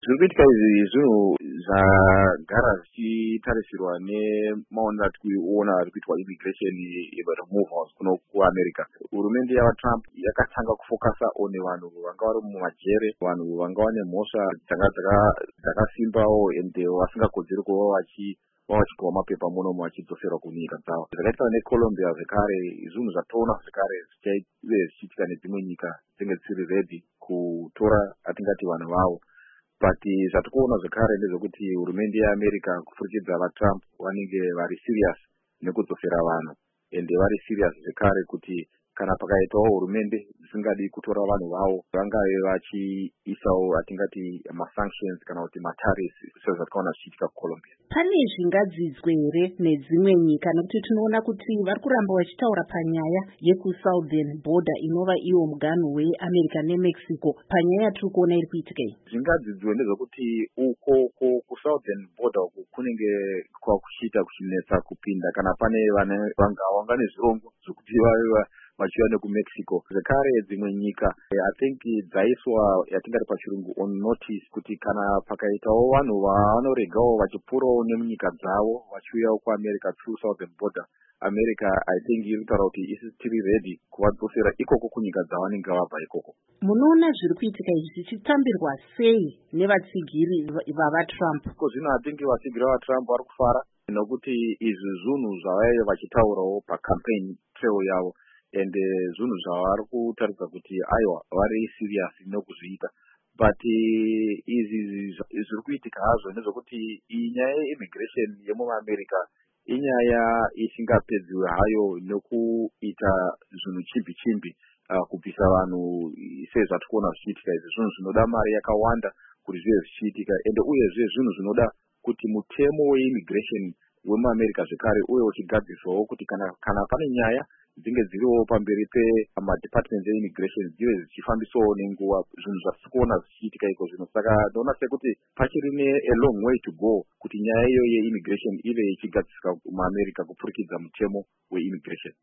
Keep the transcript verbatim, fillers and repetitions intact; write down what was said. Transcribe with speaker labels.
Speaker 1: Zvikuitika izvi zvinhu zvagara zvichitarisirwa nemaonero atikuona ari kuitwa immigration removals kuno kuAmerica. Hurumende yavaTrump yakatanga kufokasa on vanhu vanga vari mumajere, vanhu vanga vane mhosva dzakasimbawo ende vasingakodzeri kuva vachi vachikowa mapepa munomu vachidzoserwa kunyika dzavo. Zvakaitwa neColombia zvekare zvinhu zvatoona zvekare zvichaive zvichiitika nedzimwe nyika dzinenge dzisiri ready kutora atingati vanhu vavo. But zvatikuona zvekare ndezvekuti hurumende yeAmerica kupfurikidza vaTrump vanenge vari serious nekudzosera vanhu ende vari serious zvekare kuti kana pakaitawo hurumende dzisingadi kutora vanhu vavo vangave vachiisawo atingati masanctions kana kuti matariffs sezvatikaona zvichiitika kuColombia.
Speaker 2: Pane zvingadzidzwe here nedzimwe nyika nekuti tinoona kuti vari kuramba vachitaura panyaya yekusouthern border inova iwo muganhu weAmerica neMexico panyaya yatiri kuona iri kuitika iyi.
Speaker 1: Zvingadzidzwe ndezvekuti uko kusouthern border uku kunenge kwakuchiita kuchinetsa kupinda kana pane vanga vanga nezvirongo zvokuti vave vachiuya nekuMexico. Zvekare dzimwe nyika I think dzaiswa yatingati pachirungu on notice kuti kana pakaitawo vanhu vanoregawo vachipfuurawo nemunyika dzavo vachiuyawo kuAmerica through southern border, America I think iri kutaura kuti isi tiri ready kuvadzosera ikoko kunyika dzavanenge vabva ikoko.
Speaker 2: Munoona zviri kuitika izvi zvichitambirwa sei nevatsigiri vavaTrump?
Speaker 1: Ko zvino I think vatsigiri vavaTrump vari kufara nokuti izvi zvinhu zvavaive vachitaurawo pacampaign trail yavo ende zvinhu zvavari kutaridza kuti aiwa vari serious nokuzviita. But izvi zviri kuitika hazvo nezvekuti iyi nyaya yeimmigration yemuAmerica inyaya isingapedziwe hayo nokuita zvinhu chimbi chimbi uh, kubvisa vanhu sezvatikuona zvichiitika izvi zvinhu zvinoda mari yakawanda kuti zvive zvichiitika ende uyezve zvinhu zvinoda kuti mutemo weimmigration wemuAmerica zvekare uye uchigadziswawo kuti kana, kana pane nyaya dzinge dziriwo pamberi pemadepartment eimmigration dzive dzichifambisawo nenguva zvinhu zvatisikuona zvichiitika iko zvino. Saka ndinoona sekuti pachiri ne a long way to go kuti nyaya iyo yeimmigration ive ichigadziswa muAmerica kupfurikidza mutemo weimmigration.